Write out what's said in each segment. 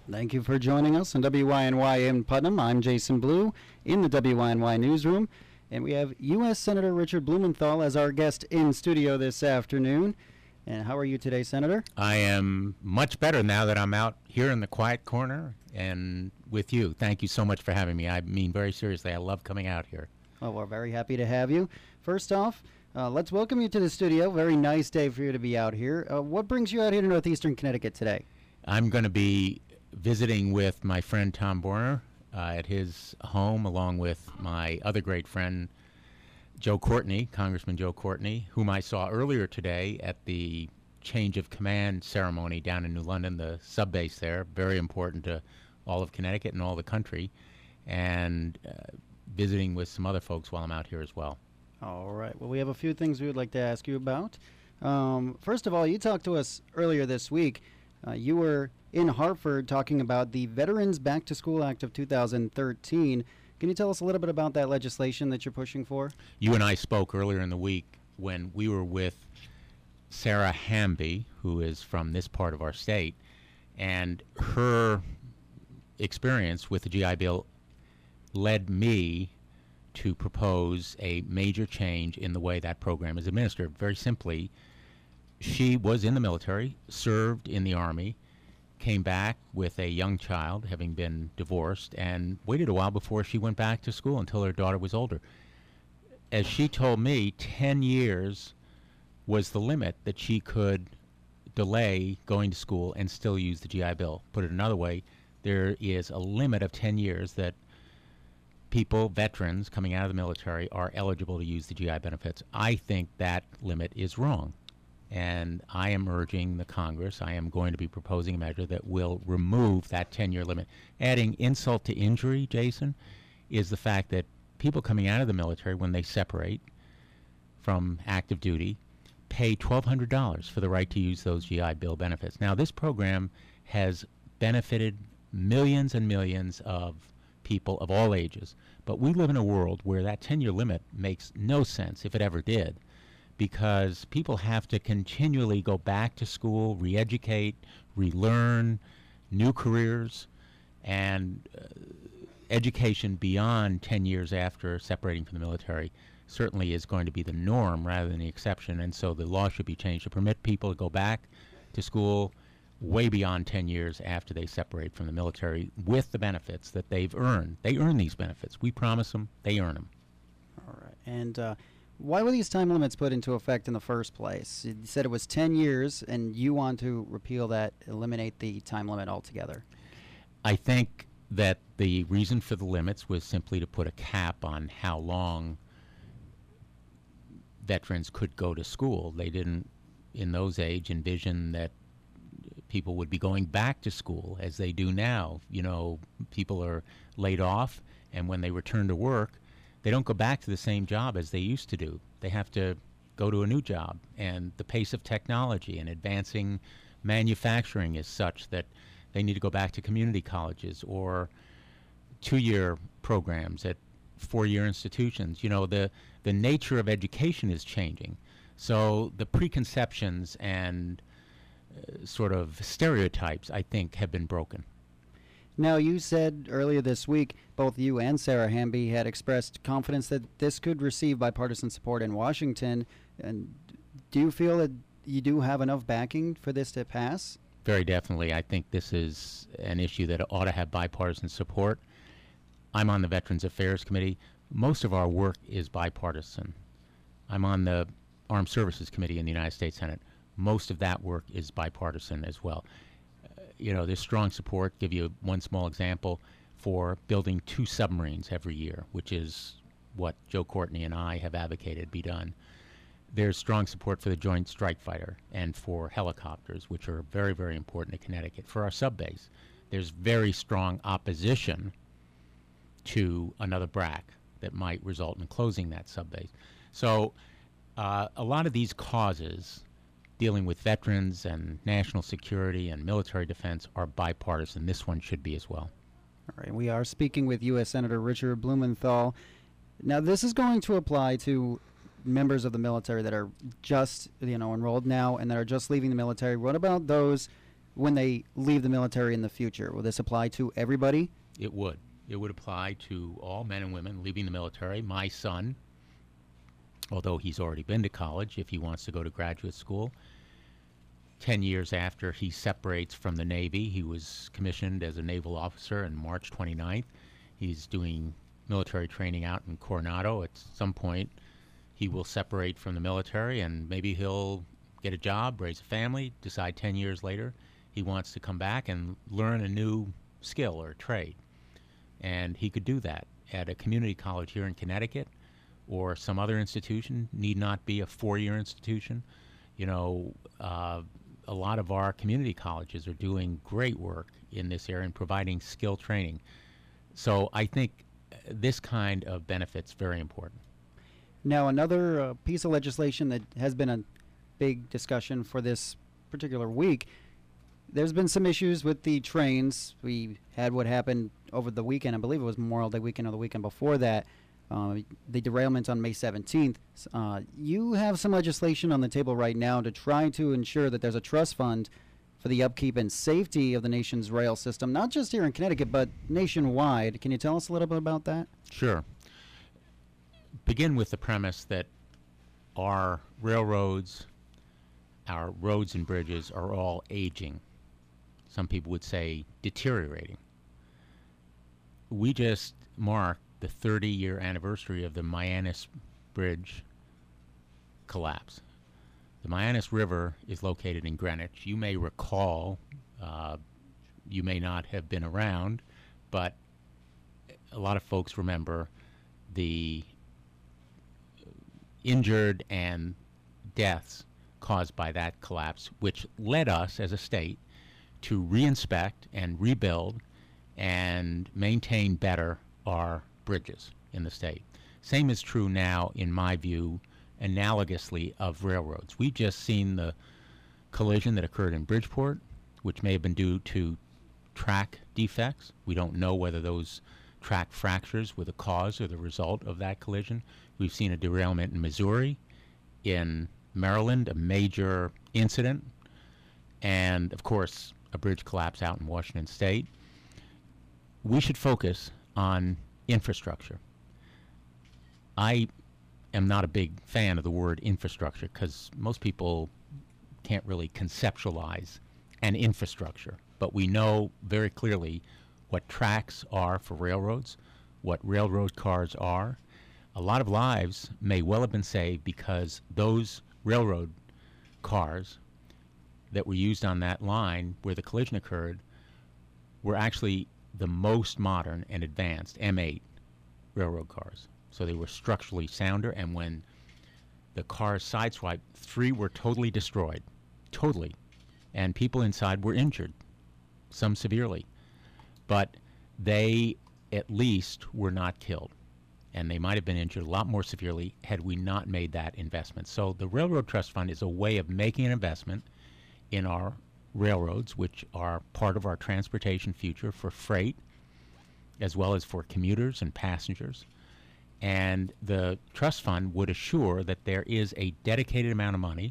Thank you for joining us on WYNY in Putnam. I'm Jason Blue in the WYNY newsroom, and we have U.S. Senator Richard Blumenthal as our guest in studio this afternoon. And how are you today, Senator? I am much better now that I'm out here in the quiet corner and with you. Thank you so much for having me. I mean, very seriously, I love coming out here. Well, we're very happy to have you. First off, let's welcome you to the studio. Very nice day for you to be out here. What brings you out here to Northeastern Connecticut today? I'm going to be visiting with my friend Tom Borner at his home, along with my other great friend Joe Courtney, Congressman Joe Courtney, whom I saw earlier today at the change of command ceremony down in New London, the sub base there, very important to all of Connecticut and all the country, and visiting with some other folks while I'm out here as well. All right. Well, we have a few things we would like to ask you about. First of all, you talked to us earlier this week. You were in Hartford talking about the Veterans Back to School Act of 2013. Can you tell us a little bit about that legislation that you're pushing for? You and I spoke earlier in the week when we were with Sarah Hamby, who is from this part of our state, and her experience with the GI Bill led me to propose a major change in the way that program is administered. Very simply, she was in the military, served in the Army, came back with a young child, having been divorced, and waited a while before she went back to school until her daughter was older. As she told me, 10 years was the limit that she could delay going to school and still use the GI Bill. Put it another way, there is a limit of 10 years that people, veterans coming out of the military, are eligible to use the GI benefits. I think that limit is wrong. And I am urging the Congress, I am going to be proposing a measure that will remove that 10-year limit. Adding insult to injury, Jason, is the fact that people coming out of the military, when they separate from active duty, pay $1,200 for the right to use those GI Bill benefits. Now, this program has benefited millions and millions of people of all ages, but we live in a world where that 10-year limit makes no sense, if it ever did, because people have to continually go back to school, re-educate, relearn new careers, and education beyond 10 years after separating from the military certainly is going to be the norm rather than the exception, and so the law should be changed to permit people to go back to school way beyond 10 years after they separate from the military with the benefits that they've earned. They earn these benefits. We promise them, they earn them. All right. And why were these time limits put into effect in the first place? You said it was 10 years, and you want to repeal that, eliminate the time limit altogether. I think that the reason for the limits was simply to put a cap on how long veterans could go to school. They didn't, in those age, envision that people would be going back to school as they do now. You know, people are laid off, and when they return to work, they don't go back to the same job as they used to do. They have to go to a new job, and the pace of technology and advancing manufacturing is such that they need to go back to community colleges or two-year programs at four-year institutions. You know, the nature of education is changing. So the preconceptions and sort of stereotypes, I think, have been broken. Now, you said earlier this week, both you and Sarah Hamby had expressed confidence that this could receive bipartisan support in Washington. And do you feel that you do have enough backing for this to pass? Very definitely. I think this is an issue that ought to have bipartisan support. I'm on the Veterans Affairs Committee. Most of our work is bipartisan. I'm on the Armed Services Committee in the United States Senate. Most of that work is bipartisan as well. You know, there's strong support. Give you one small example for building 2 submarines every year, which is what Joe Courtney and I have advocated be done. There's strong support for the Joint Strike Fighter and for helicopters, which are very, very important to Connecticut. For our subbase, there's very strong opposition to another BRAC that might result in closing that subbase. So a lot of these causes dealing with veterans and national security and military defense are bipartisan. This one should be as well. All right, we are speaking with U.S. Senator Richard Blumenthal. Now, this is going to apply to members of the military that are just, enrolled now and that are just leaving the military. What about those when they leave the military in the future? Will this apply to everybody? It would. It would apply to all men and women leaving the military. My son, although he's already been to college, if he wants to go to graduate school, 10 years after he separates from the Navy, he was commissioned as a naval officer on March 29th. He's doing military training out in Coronado. At some point, he will separate from the military, and maybe he'll get a job, raise a family, decide 10 years later he wants to come back and learn a new skill or trade. And he could do that at a community college here in Connecticut or some other institution. Need not be a 4-year institution. You know, a lot of our community colleges are doing great work in this area and providing skill training. So I think this kind of benefit's very important. Now, another piece of legislation that has been a big discussion for this particular week, there's been some issues with the trains. We had what happened over the weekend. I believe it was Memorial Day weekend or the weekend before that, the derailment on May 17th. You have some legislation on the table right now to try to ensure that there's a trust fund for the upkeep and safety of the nation's rail system, not just here in Connecticut, but nationwide. Can you tell us a little bit about that? Sure. Begin with the premise that our railroads, our roads and bridges are all aging. Some people would say deteriorating. We just marked the 30-year anniversary of the Myannis Bridge collapse. The Myannis River is located in Greenwich. You may recall, you may not have been around, but a lot of folks remember the injured and deaths caused by that collapse, which led us as a state to reinspect and rebuild and maintain better our bridges in the state. Same is true now, in my view, analogously of railroads. We've just seen the collision that occurred in Bridgeport, which may have been due to track defects. We don't know whether those track fractures were the cause or the result of that collision. We've seen a derailment in Missouri, in Maryland, a major incident, and of course a bridge collapse out in Washington State. We should focus on infrastructure. I am not a big fan of the word infrastructure because most people can't really conceptualize an infrastructure, but we know very clearly what tracks are for railroads, what railroad cars are. A lot of lives may well have been saved because those railroad cars that were used on that line where the collision occurred were actually the most modern and advanced M8 railroad cars. So they were structurally sounder, and when the cars sideswiped, 3 were totally destroyed, totally, and people inside were injured, some severely, but they at least were not killed, and they might have been injured a lot more severely had we not made that investment. So the Railroad Trust Fund is a way of making an investment in our railroads, which are part of our transportation future for freight as well as for commuters and passengers. And the trust fund would assure that there is a dedicated amount of money,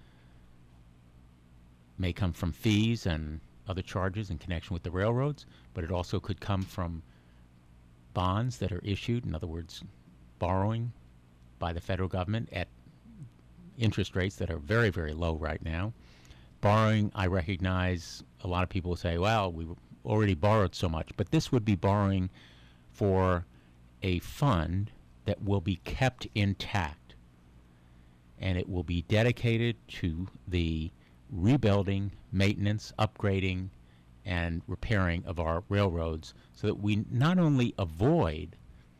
may come from fees and other charges in connection with the railroads, but it also could come from bonds that are issued, in other words, borrowing by the federal government at interest rates that are very, very low right now. Borrowing, I recognize a lot of people will say, well, we already borrowed so much, but this would be borrowing for a fund that will be kept intact, and it will be dedicated to the rebuilding, maintenance, upgrading, and repairing of our railroads so that we not only avoid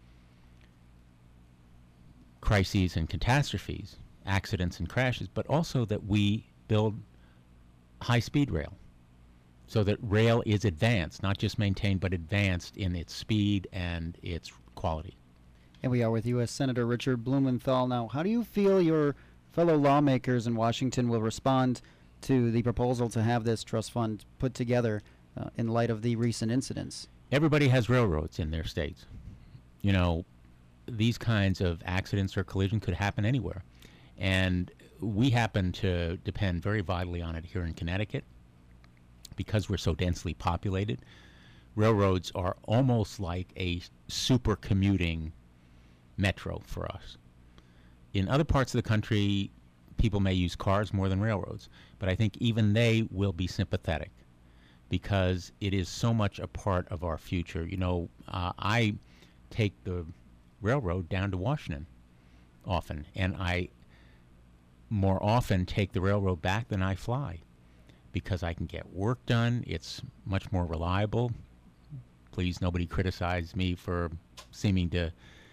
crises and catastrophes, accidents and crashes, but also that we build high-speed rail so that rail is advanced, not just maintained, but advanced in its speed and its quality. And we are with U.S. Senator Richard Blumenthal. Now, how do you feel your fellow lawmakers in Washington will respond to the proposal to have this trust fund put together in light of the recent incidents? Everybody has railroads in their states. You know, these kinds of accidents or collision could happen anywhere. And we happen to depend very vitally on it here in Connecticut. because we're so densely populated, railroads are almost like a super commuting metro for us. In other parts of the country, people may use cars more than railroads, but I think even they will be sympathetic because it is so much a part of our future. You know, I take the railroad down to Washington often, and I more often take the railroad back than I fly because I can get work done. It's much more reliable. Please, nobody criticize me for seeming to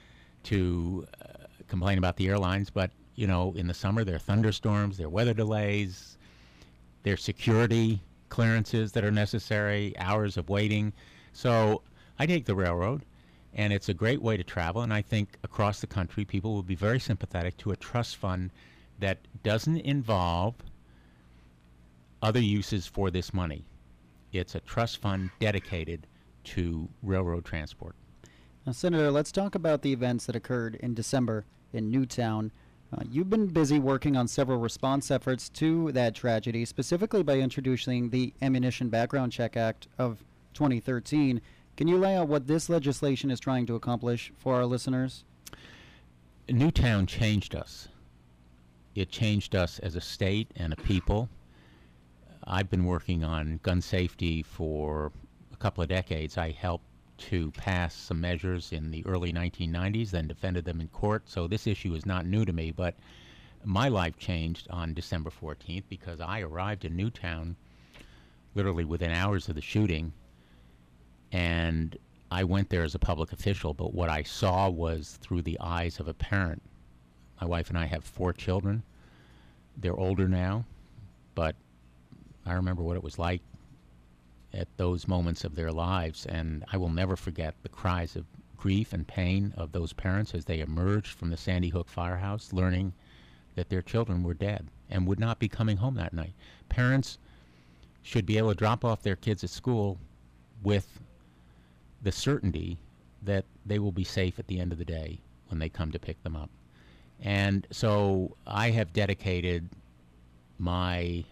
complain about the airlines, but you know, in the summer there are thunderstorms, there are weather delays, there are security clearances that are necessary, hours of waiting. So I take the railroad, and it's a great way to travel, and I think across the country people will be very sympathetic to a trust fund that doesn't involve other uses for this money. It's a trust fund dedicated to railroad transport. Now, Senator, let's talk about the events that occurred in December in Newtown. You've been busy working on several response efforts to that tragedy, specifically by introducing the Ammunition Background Check Act of 2013. Can you lay out what this legislation is trying to accomplish for our listeners? Newtown changed us. It changed us as a state and a people. I've been working on gun safety for a couple of decades. I helped to pass some measures in the early 1990s, then defended them in court. So this issue is not new to me, but my life changed on December 14th because I arrived in Newtown literally within hours of the shooting, and I went there as a public official, but what I saw was through the eyes of a parent. My wife and I have 4 children. They're older now, but I remember what it was like at those moments of their lives, and I will never forget the cries of grief and pain of those parents as they emerged from the Sandy Hook firehouse, learning that their children were dead and would not be coming home that night. Parents should be able to drop off their kids at school with the certainty that they will be safe at the end of the day when they come to pick them up. And so I have dedicated my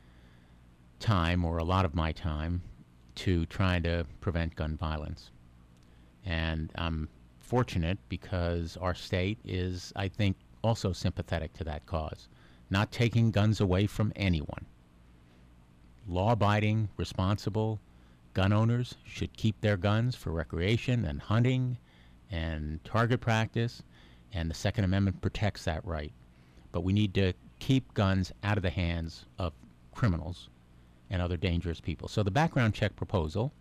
time, or a lot of my time, to trying to prevent gun violence. And I'm fortunate because our state is, I think, also sympathetic to that cause. Not taking guns away from anyone. Law-abiding, responsible gun owners should keep their guns for recreation and hunting and target practice, and the Second Amendment protects that right. But we need to keep guns out of the hands of criminals and other dangerous people. So the background check proposal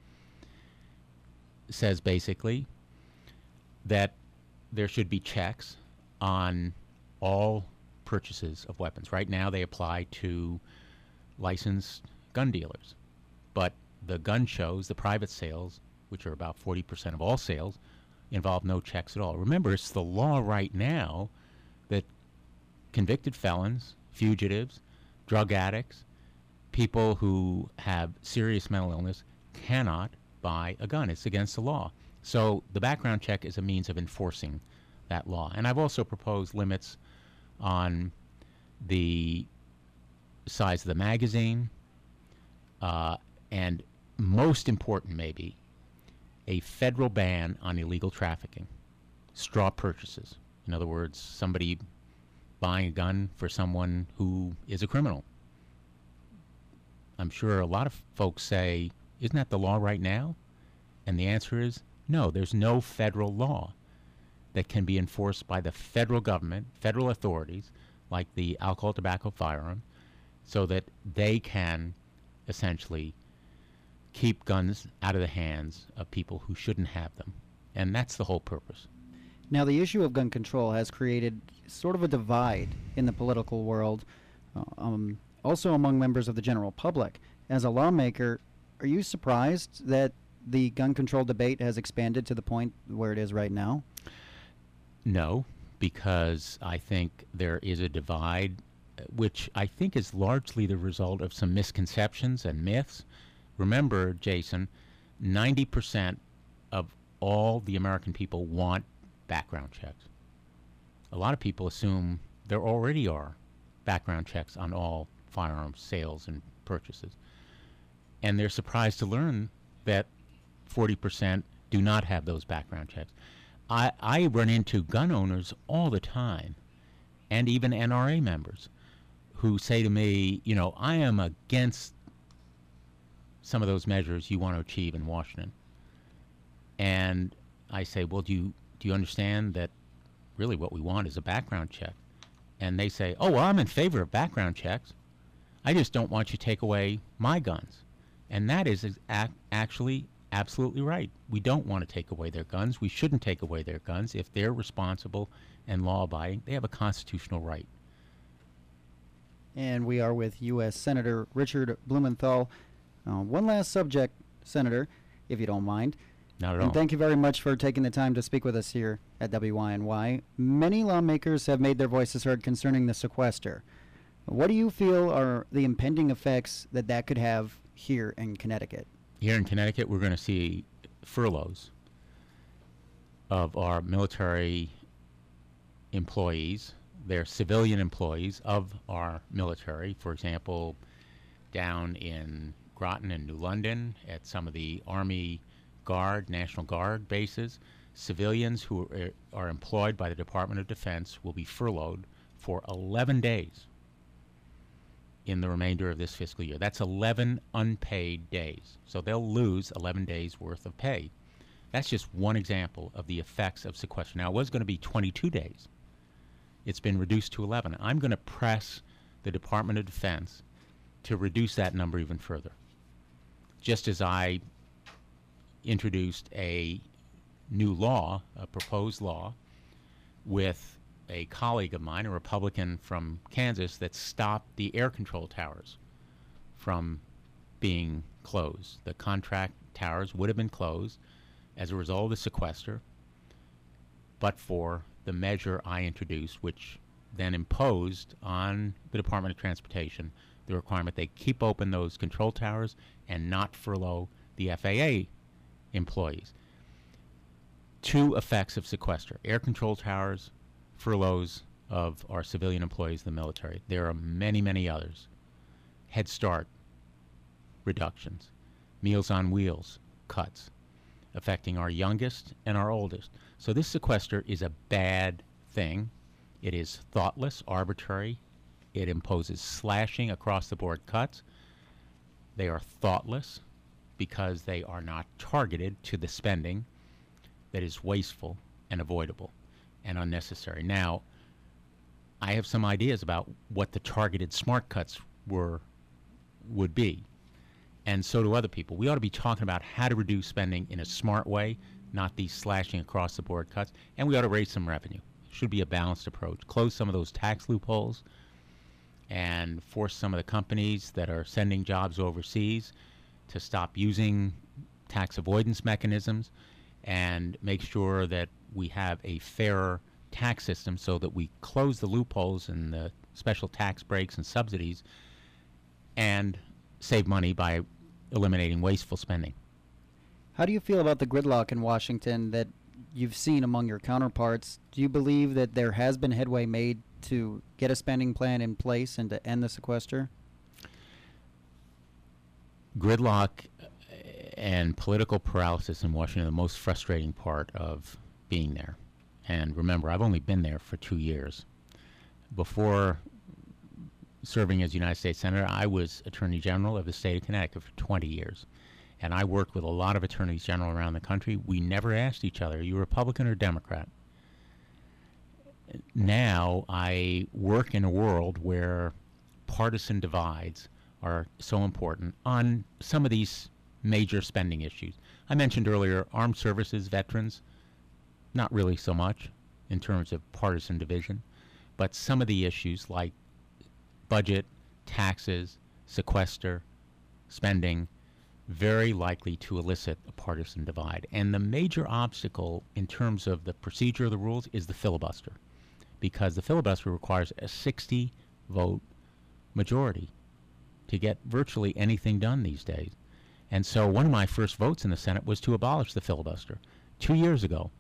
says basically that there should be checks on all purchases of weapons. Right now they apply to licensed gun dealers, but the gun shows, the private sales, which are about 40% of all sales, involve no checks at all. Remember, it's the law right now that convicted felons, fugitives, drug addicts, people who have serious mental illness cannot buy a gun. It's against the law. So the background check is a means of enforcing that law. And I've also proposed limits on the size of the magazine, and most important maybe, a federal ban on illegal trafficking, straw purchases. In other words, somebody buying a gun for someone who is a criminal. I'm sure a lot of folks say, isn't that the law right now? And the answer is no, there's no federal law that can be enforced by the federal government, federal authorities, like the Alcohol, Tobacco, Firearm, so that they can essentially keep guns out of the hands of people who shouldn't have them. And that's the whole purpose. Now, the issue of gun control has created sort of a divide in the political world, also among members of the general public. As a lawmaker, are you surprised that the gun control debate has expanded to the point where it is right now? No, because I think there is a divide, which I think is largely the result of some misconceptions and myths. Remember, Jason, 90% of all the American people want background checks. A lot of people assume there already are background checks on all firearms sales and purchases. and they're surprised to learn that 40% do not have those background checks. I run into gun owners all the time, and even NRA members, who say to me, you know, I am against some of those measures you want to achieve in Washington. And I say, well, do you understand that really what we want is a background check? And they say, oh, well, I'm in favor of background checks. I just don't want you to take away my guns. And that is actually absolutely right. We don't want to take away their guns. We shouldn't take away their guns. If they're responsible and law-abiding, they have a constitutional right. And we are with U.S. Senator Richard Blumenthal. One last subject, Senator, if you don't mind. Not at And all. thank you very much for taking the time to speak with us here at WYNY. Many lawmakers have made their voices heard concerning the sequester. What do you feel are the impending effects that could have here in Connecticut? Here in Connecticut, we're going to see furloughs of our military employees. They're civilian employees of our military. For example, down in Groton and New London, at some of the Army Guard, National Guard bases, civilians who are employed by the Department of Defense will be furloughed for 11 days in the remainder of this fiscal year. That's 11 unpaid days. So they'll lose 11 days worth of pay. That's just one example of the effects of sequester. Now, it was going to be 22 days. It's been reduced to 11. I'm going to press the Department of Defense to reduce that number even further. Just as I introduced a new law, a proposed law, with a colleague of mine, a Republican from Kansas, that stopped the air control towers from being closed. The contract towers would have been closed as a result of the sequester, but for the measure I introduced, which then imposed on the Department of Transportation the requirement they keep open those control towers and not furlough the FAA employees. Two effects of sequester: air control towers, furloughs of our civilian employees in the military. There are many, many others. Head Start reductions, Meals on Wheels cuts, affecting our youngest and our oldest. So this sequester is a bad thing. It is thoughtless, arbitrary. It imposes slashing across the board cuts. They are thoughtless because they are not targeted to the spending that is wasteful and avoidable and unnecessary. Now, I have some ideas about what the targeted smart cuts would be, and so do other people. We ought to be talking about how to reduce spending in a smart way, not these slashing across the board cuts, and we ought to raise some revenue. It should be a balanced approach. Close some of those tax loopholes and force some of the companies that are sending jobs overseas to stop using tax avoidance mechanisms, and make sure that we have a fairer tax system so that we close the loopholes and the special tax breaks and subsidies and save money by eliminating wasteful spending. How do you feel about the gridlock in Washington that you've seen among your counterparts? Do you believe that there has been headway made to get a spending plan in place and to end the sequester? Gridlock and political paralysis in Washington are the most frustrating part of being there. And remember, I've only been there for 2 years. Before serving as United States Senator, I was Attorney General of the state of Connecticut for 20 years. And I worked with a lot of attorneys general around the country. We never asked each other, are you Republican or Democrat? Now I work in a world where partisan divides are so important on some of these major spending issues. I mentioned earlier armed services veterans, not really so much in terms of partisan division, but some of the issues like budget, taxes, sequester, spending, very likely to elicit a partisan divide. And the major obstacle in terms of the procedure of the rules is the filibuster, because the filibuster requires a 60-vote majority to get virtually anything done these days. And so one of my first votes in the Senate was to abolish the filibuster 2 years ago.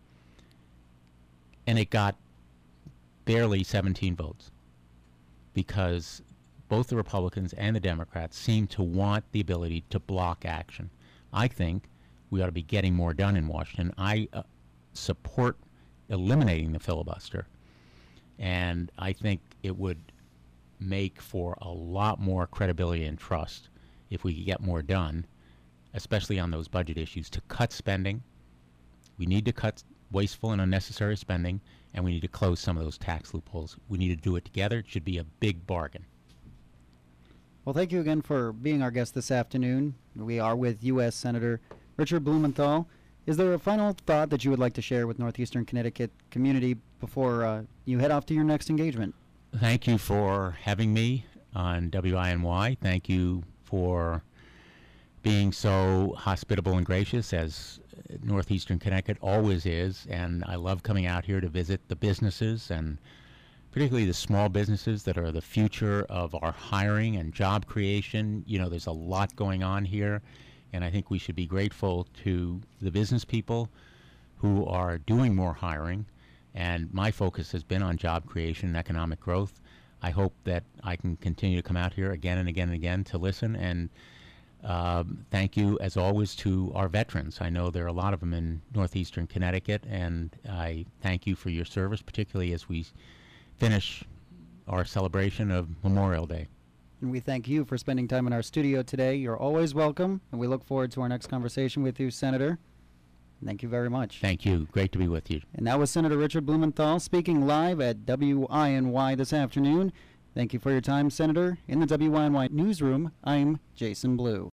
And it got barely 17 votes because both the Republicans and the Democrats seem to want the ability to block action. I think we ought to be getting more done in Washington. I support eliminating the filibuster, and I think it would make for a lot more credibility and trust if we could get more done, especially on those budget issues, to cut spending. We need to cut wasteful and unnecessary spending, and we need to close some of those tax loopholes. We need to do it together. It should be a big bargain. Well, thank you again for being our guest this afternoon. We are with U.S. Senator Richard Blumenthal. Is there a final thought that you would like to share with Northeastern Connecticut community before you head off to your next engagement? Thank you for having me on WINY. Thank you for being so hospitable and gracious, as Northeastern Connecticut always is. And I love coming out here to visit the businesses, and particularly the small businesses that are the future of our hiring and job creation. You know, there's a lot going on here, and I think we should be grateful to the business people who are doing more hiring. And my focus has been on job creation and economic growth. I hope that I can continue to come out here again and again and again to listen. And thank you, as always, to our veterans. I know there are a lot of them in Northeastern Connecticut, and I thank you for your service, particularly as we finish our celebration of Memorial Day. And we thank you for spending time in our studio today. You're always welcome, and we look forward to our next conversation with you, Senator. Thank you very much. Thank you. Great to be with you. And that was Senator Richard Blumenthal speaking live at WINY this afternoon. Thank you for your time, Senator. In the WINY newsroom, I'm Jason Blue.